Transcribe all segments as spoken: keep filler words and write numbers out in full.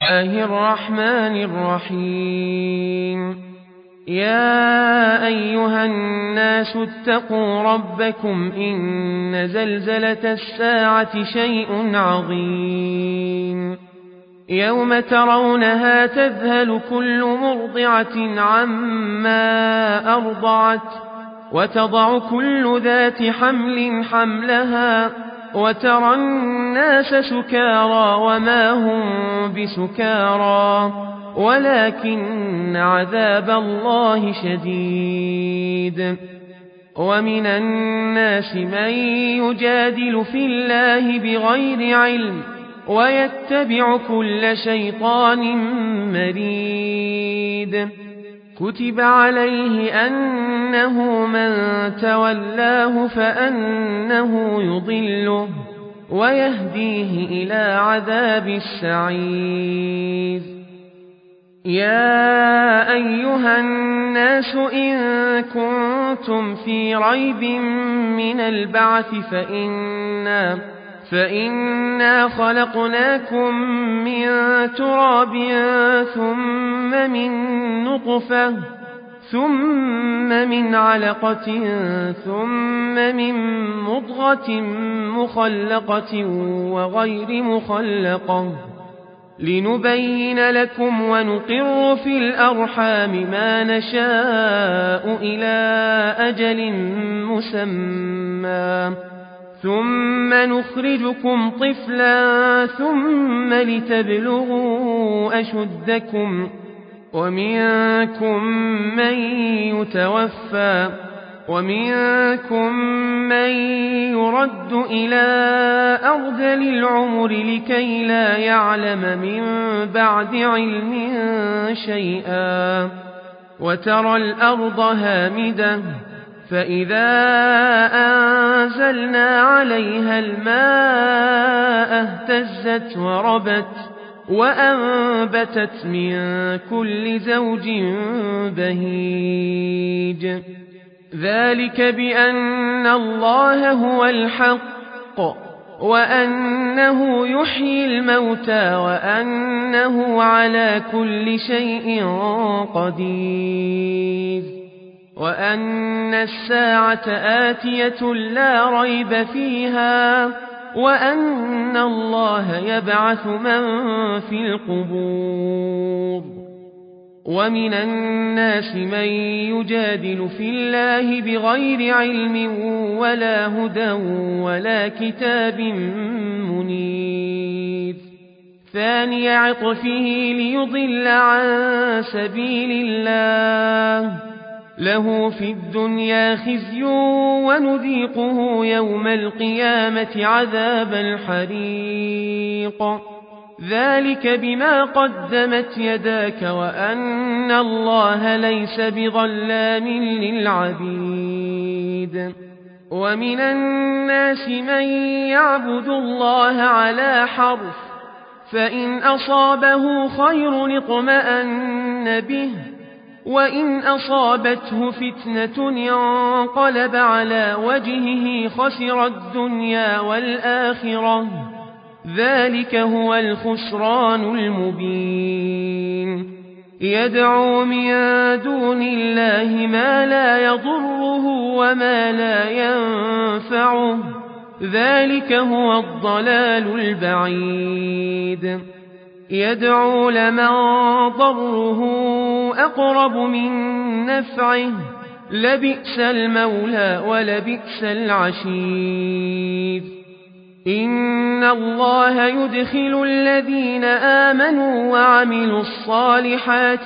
الله الرحمن الرحيم يا أيها الناس اتقوا ربكم إن زلزلة الساعة شيء عظيم يوم ترونها تذهل كل مرضعة عما أرضعت وتضع كل ذات حمل حملها وترى الناس سكارى وما هم بسكارى ولكن عذاب الله شديد ومن الناس من يجادل في الله بغير علم ويتبع كل شيطان مريد كتب عليه أنه من تولاه فأنه يضله ويهديه إلى عذاب السعير يا أيها الناس إن كنتم في ريب من البعث فإنا فإنا خلقناكم من تراب ثم من نطفة ثم من علقة ثم من مضغة مخلقة وغير مخلقة لنبين لكم ونقر في الأرحام ما نشاء إلى أجل مسمى ثم نخرجكم طفلا ثم لتبلغوا أشدكم ومنكم من يتوفى ومنكم من يرد إلى أرذل العمر لكي لا يعلم من بعد علم شيئا وترى الأرض هامدة فإذا أنزلنا عليها الماء اهتزت وربت وأنبتت من كل زوج بهيج ذلك بأن الله هو الحق وأنه يحيي الموتى وأنه على كل شيء قدير وأن الساعة آتية لا ريب فيها وأن الله يبعث من في القبور ومن الناس من يجادل في الله بغير علم ولا هدى ولا كتاب منير ثاني عطفه ليضل عن سبيل الله له في الدنيا خزي ونذيقه يوم القيامة عذاب الحريق ذلك بما قدمت يداك وأن الله ليس بظلام للعبيد ومن الناس من يعبد الله على حرف فإن أصابه خير اطمأن به وإن أصابته فتنة انقلب على وجهه خسر الدنيا والآخرة ذلك هو الخسران المبين يدعو من دون الله ما لا يضره وما لا ينفعه ذلك هو الضلال البعيد يدعو لمن ضره أقرب من نفعه لبئس المولى ولبئس العشير إن الله يدخل الذين آمنوا وعملوا الصالحات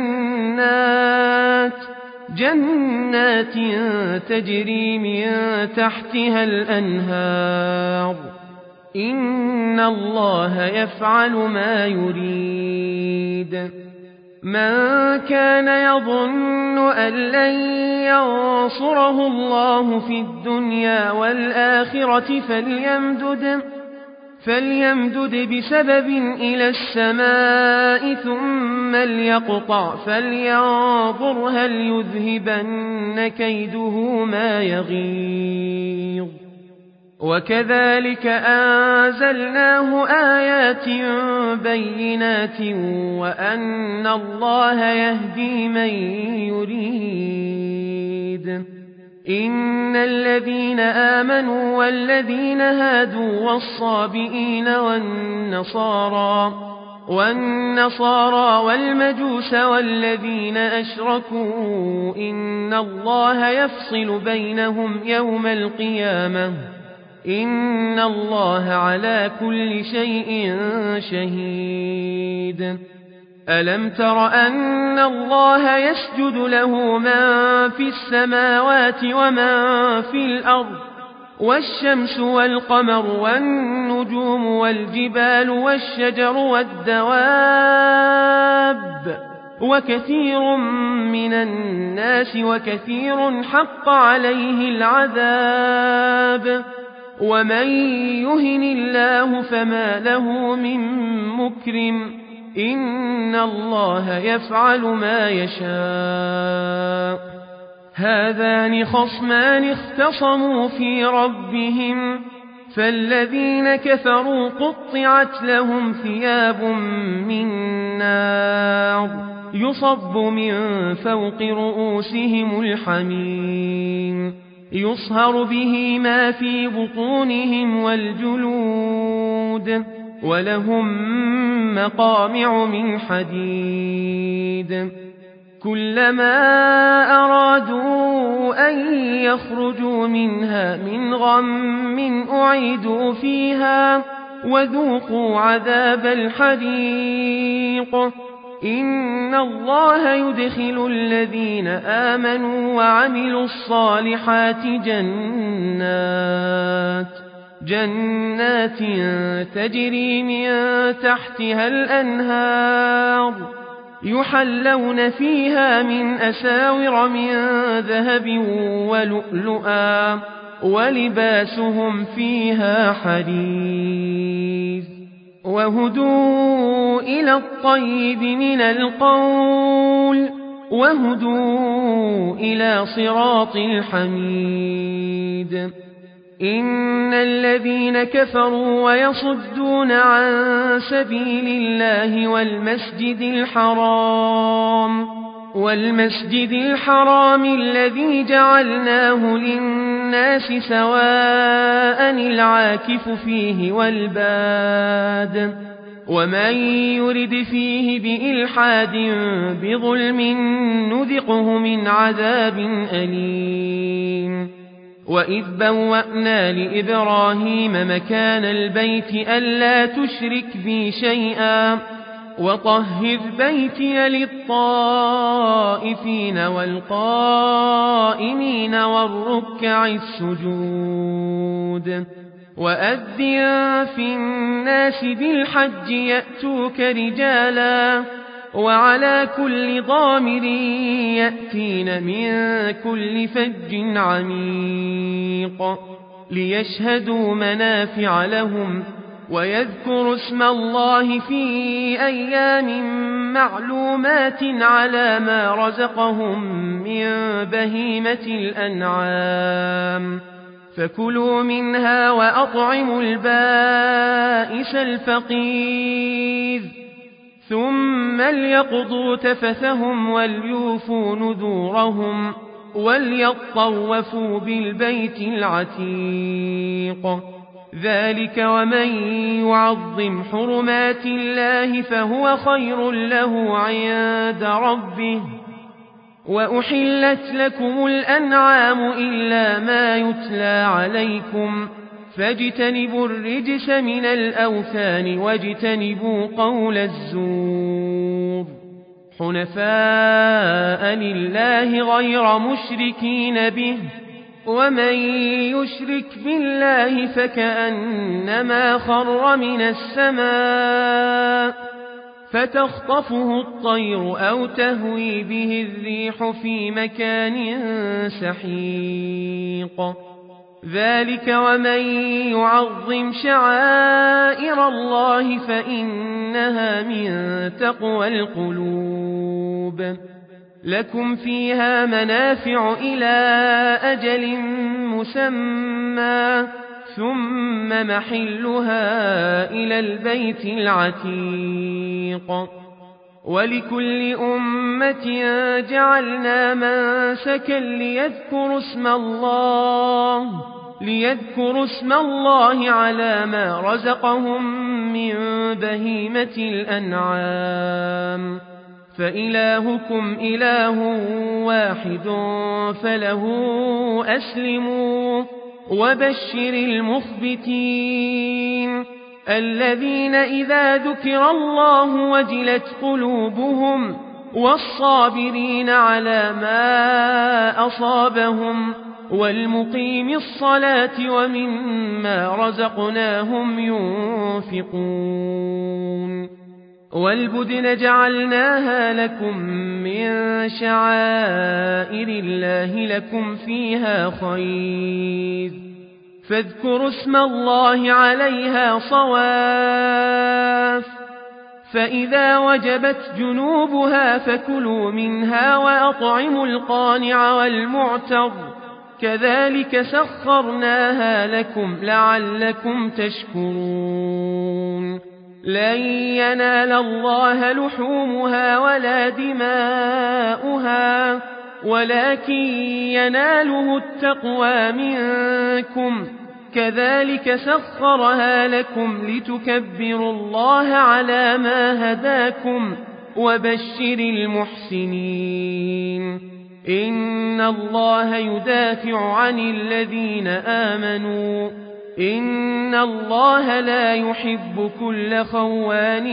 جنات جنات تجري من تحتها الأنهار إن الله يفعل ما يريد من كان يظن أن لن ينصره الله في الدنيا والآخرة فليمدد فليمدد بسبب إلى السماء ثم ليقطع فلينظر هل يذهبن كيده ما يغيظ وكذلك أنزلناه آيات بينات وأن الله يهدي من يريد. إن الذين آمنوا والذين هادوا والصابئين والنصارى والنصارى والمجوس والذين أشركوا إن الله يفصل بينهم يوم القيامة إن الله على كل شيء شهيد. ألم تر أن الله يسجد له من في السماوات ومن في الأرض والشمس والقمر والنجوم والجبال والشجر والدواب وكثير من الناس وكثير حق عليه العذاب ومن يهن الله فما له من مكرم إن الله يفعل ما يشاء. هذان خصمان اختصموا في ربهم فالذين كفروا قطعت لهم ثياب من نار يصب من فوق رؤوسهم الحميم يصهر به ما في بطونهم والجلود ولهم مقامع من حديد كلما أرادوا أن يخرجوا منها من غم أعيدوا فيها وذوقوا عذاب الحريق. إن الله يدخل الذين آمنوا وعملوا الصالحات جنات جنات تجري من تحتها الأنهار يحلون فيها من أساور من ذهب ولؤلؤا ولباسهم فيها حرير وهدوا إلى الطيب من القول وهدوا إلى صراط الحميد. إن الذين كفروا ويصدون عن سبيل الله والمسجد الحرام والمسجد الحرام الذي جعلناه للناس سواء العاكف فيه والباد ومن يرد فيه بإلحاد بظلم نذقه من عذاب أليم. وإذ بوأنا لإبراهيم مكان البيت ألا تشرك بي شيئا وطهر بيتي للطائفين والقائمين والركع السجود. وأذن في الناس بالحج يأتوك رجالا وعلى كل ضامر يأتين من كل فج عميق ليشهدوا منافع لهم ويذكروا اسم الله في أيام معلومات على ما رزقهم من بهيمة الأنعام فكلوا منها وأطعموا البائس الفقير ثم ليقضوا تفثهم وليوفوا نذورهم وليطوفوا بالبيت العتيق. ذلك ومن يعظم حرمات الله فهو خير له عند ربه. وأحلت لكم الأنعام إلا ما يتلى عليكم فاجتنبوا الرجس من الأوثان واجتنبوا قول الزور حنفاء لله غير مشركين به ومن يشرك بالله فكأنما خر من السماء فتخطفه الطير أو تهوي به الريح في مكان سحيق. ذلك ومن يعظم شعائر الله فإنها من تقوى القلوب. لكم فيها منافع إلى أجل مسمى ثم محلها إلى البيت العتيق. ولكل أمة جعلنا منسكا ليذكروا اسم الله ليذكروا اسم الله على ما رزقهم من بهيمة الأنعام، فإلهكم إله واحد فله أسلموا وبشر المخبتين الذين إذا ذكر الله وجلت قلوبهم والصابرين على ما أصابهم والمقيم الصلاة ومما رزقناهم ينفقون. والبدن جعلناها لكم من شعائر الله لكم فيها خير، فاذكروا اسم الله عليها صواف، فإذا وجبت جنوبها فكلوا منها وأطعموا القانع والمعتر، كذلك سخرناها لكم لعلكم تشكرون. لن ينال الله لحومها ولا دماؤها ولكن يناله التقوى منكم، كذلك سخرها لكم لتكبروا الله على ما هداكم وبشر المحسنين. إن الله يدافع عن الذين آمنوا إن الله لا يحب كل خوان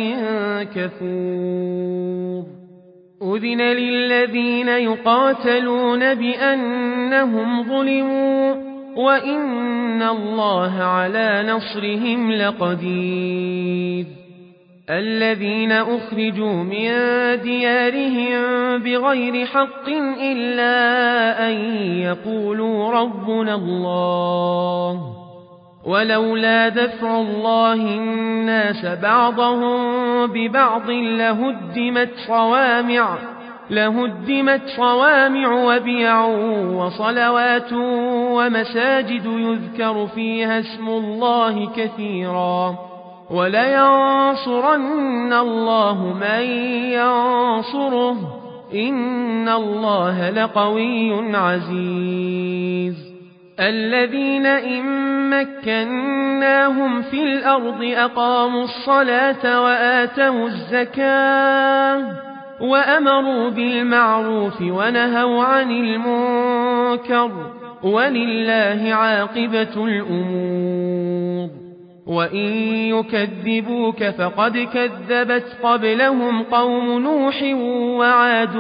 كفور. أذن للذين يقاتلون بأنهم ظلموا وإن الله على نصرهم لقدير. الذين أخرجوا من ديارهم بغير حق إلا أن يقولوا ربنا الله، ولولا دفع الله الناس بعضهم ببعض لهدمت صوامع لهدمت صوامع وبيع وصلوات ومساجد يذكر فيها اسم الله كثيرا، ولينصرن الله من ينصره إن الله لقوي عزيز. الذين إن مكناهم في الأرض أقاموا الصلاة وآتوا الزكاة وأمروا بالمعروف ونهوا عن المنكر، ولله عاقبة الأمور. وإن يكذبوك فقد كذبت قبلهم قوم نوح وعاد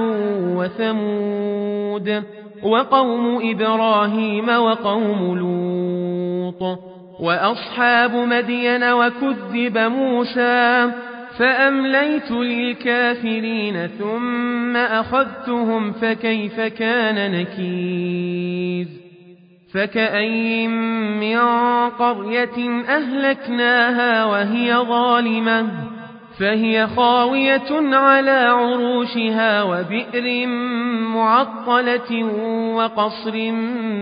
وثمود وقوم إبراهيم وقوم لوط وأصحاب مدين وكذب موسى فأمليت للكافرين ثم أخذتهم فكيف كان نكير. فكأين من قرية أهلكناها وهي ظالمة فهي خاوية على عروشها وبئر معطلة وقصر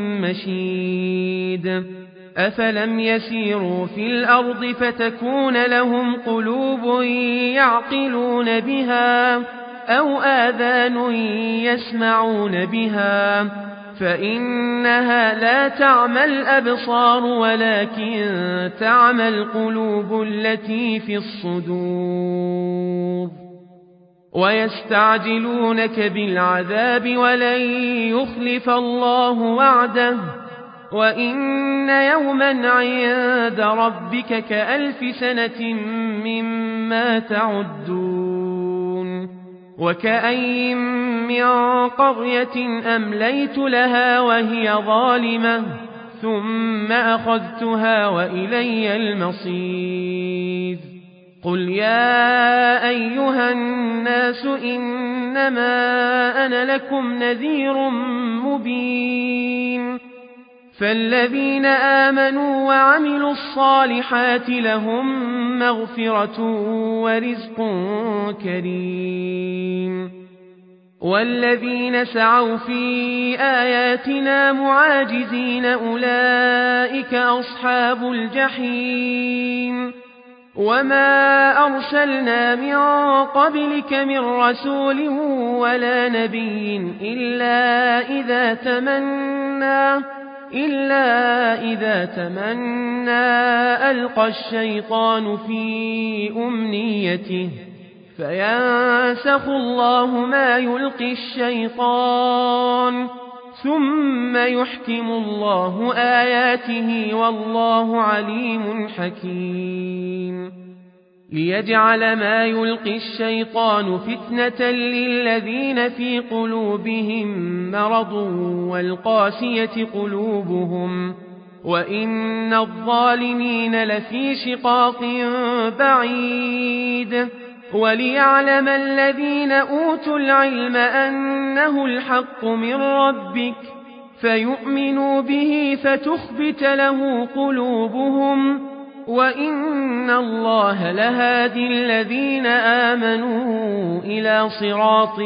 مشيد. أفلم يسيروا في الأرض فتكون لهم قلوب يعقلون بها أو آذان يسمعون بها، فإنها لا تعمى الأبصار ولكن تعمى القلوب التي في الصدور. ويستعجلونك بالعذاب ولن يخلف الله وعده وإن يوما عند ربك كألف سنة مما تعدون. وكأين من قرية أمليت لها وهي ظالمة ثم أخذتها وإلي المصير. قل يا أيها الناس إنما أنا لكم نذير مبين. فالذين آمنوا وعملوا الصالحات لهم مغفرة ورزق كريم. والذين سعوا في آياتنا معاجزين أولئك أصحاب الجحيم وما أرسلنا من قبلك من رسول ولا نبي إلا إذا تمنى إلا إذا تمنى ألقى الشيطان في أمنيته فينسخ الله ما يلقي الشيطان ثم يحكم الله آياته والله عليم حكيم ليجعل ما يلقي الشيطان فتنة للذين في قلوبهم مرض والقاسية قلوبهم وإن الظالمين لفي شقاق بعيد وليعلم الذين أوتوا العلم أنه الحق من ربك فيؤمنوا به فتخبت له قلوبهم وإن الله لهادي الذين آمنوا إلى صراط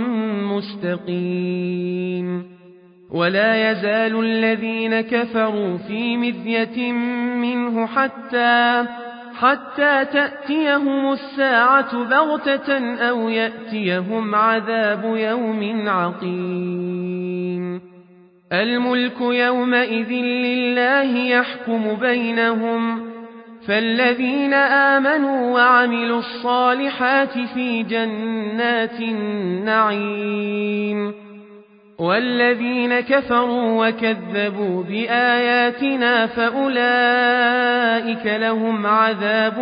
مستقيم ولا يزال الذين كفروا في مذية منه حتى حتى تأتيهم الساعة بغتة أو يأتيهم عذاب يوم عقيم الملك يومئذ لله يحكم بينهم فالذين آمنوا وعملوا الصالحات في جنات النعيم والذين كفروا وكذبوا بآياتنا فأولئك لهم عذاب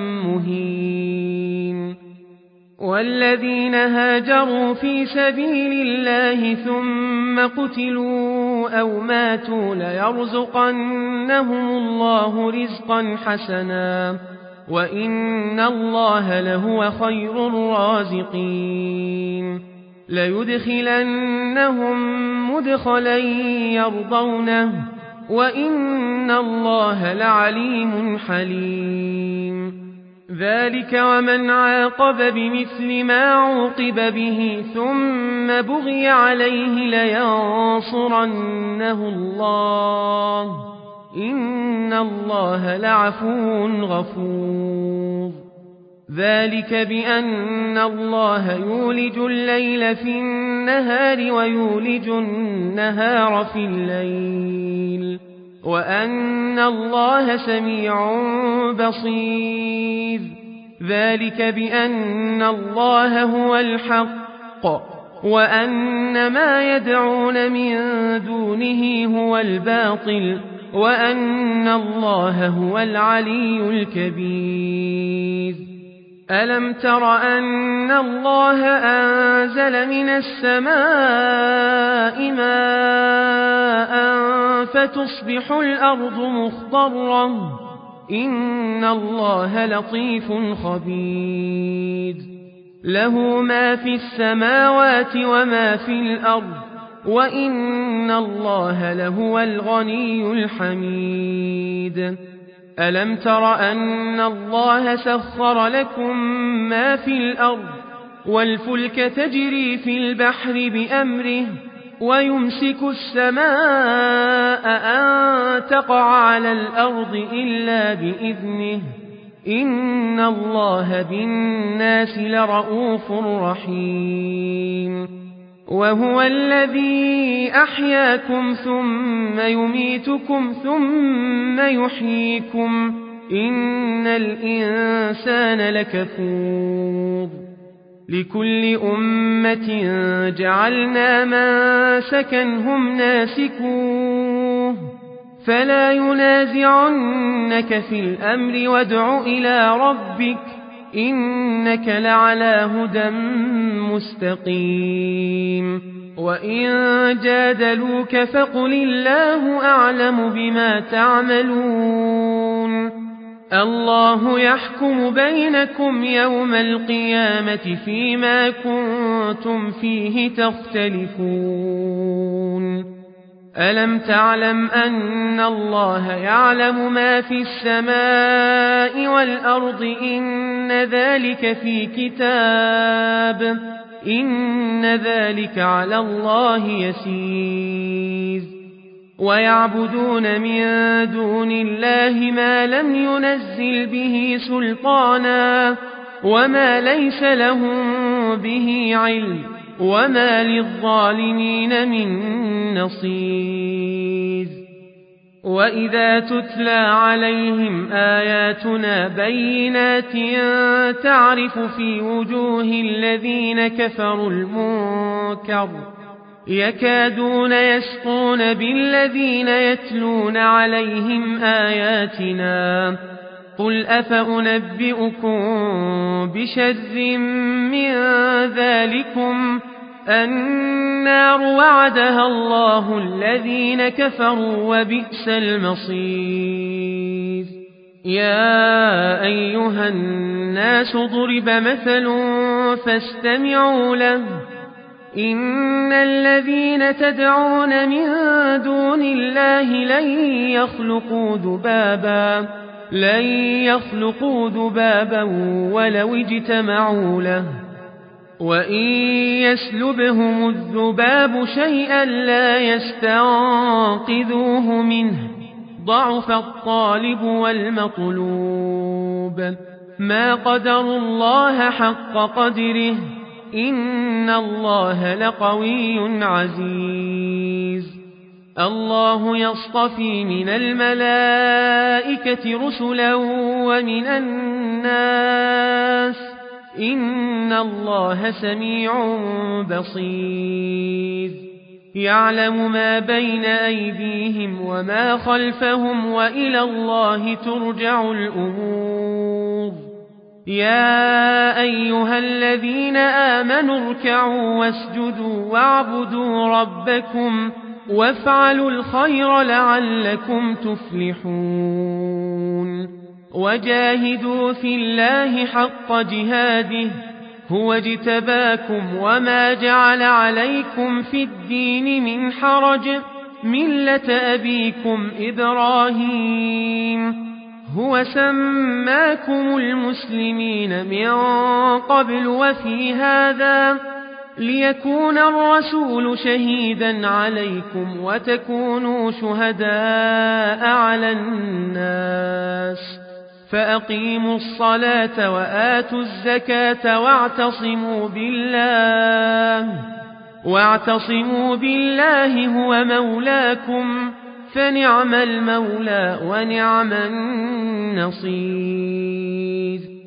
مهين والذين هاجروا في سبيل الله ثم قتلوا أو ماتوا ليرزقنهم الله رزقا حسنا وإن الله لهو خير الرازقين ليدخلنهم مدخلا يرضونه وإن الله لعليم حليم ذلك ومن عاقب بمثل ما عوقب به ثم بغي عليه لينصرنه الله إن الله لعفو غفور ذلك بأن الله يولج الليل في النهار ويولج النهار في الليل وأن الله سميع بصير ذلك بأن الله هو الحق وأن ما يدعون من دونه هو الباطل وأن الله هو العلي الكبير ألم تر أن الله أنزل من السماء ماء فتصبح الأرض مخضرة إن الله لطيف خبير له ما في السماوات وما في الأرض وإن الله لهو الغني الحميد ألم تر أن الله سخر لكم ما في الأرض والفلك تجري في البحر بأمره ويمسك السماء أن تقع على الأرض إلا بإذنه إن الله بالناس لرءوف رحيم وهو الذي أحياكم ثم يميتكم ثم يحييكم إن الإنسان لكفور لكل أمة جعلنا منسكا هم ناسكوه فلا ينازعنك في الأمر وادع إلى ربك إنك لعلى هدى مستقيم وإن جادلوك فقل الله أعلم بما تعملون الله يحكم بينكم يوم القيامة فيما كنتم فيه تختلفون ألم تعلم أن الله يعلم ما في السماء والأرض إن ذلك في كتاب إن ذلك على الله يسير ويعبدون من دون الله ما لم ينزل به سلطانا وما ليس لهم به علم وما للظالمين من نصير وإذا تتلى عليهم آياتنا بينات تعرف في وجوه الذين كفروا المنكر يكادون يسقون بالذين يتلون عليهم آياتنا قل أفأنبئكم بشر من ذلكم النار وعدها الله الذين كفروا وبئس المصير يا أيها الناس ضرب مثل فاستمعوا له إن الذين تدعون من دون الله لن يخلقوا ذبابا لن يخلقوا ذبابا ولو اجتمعوا له وإن يسلبهم الذباب شيئا لا يستنقذوه منه ضعف الطالب والمطلوب ما قدروا الله حق قدره إن الله لقوي عزيز الله يصطفي من الملائكة رسلا ومن الناس إن الله سميع بصير يعلم ما بين أيديهم وما خلفهم وإلى الله ترجع الأمور يا أيها الذين آمنوا اركعوا واسجدوا واعبدوا ربكم وافعلوا الخير لعلكم تفلحون وجاهدوا في الله حق جهاده هو اجتباكم وما جعل عليكم في الدين من حرج ملة أبيكم إبراهيم هو سماكم المسلمين من قبل وفي هذا ليكون الرسول شهيدا عليكم وتكونوا شهداء على الناس فأقيموا الصلاة وآتوا الزكاة واعتصموا بالله واعتصموا بالله هو مولاكم فنعم المولى ونعم النصير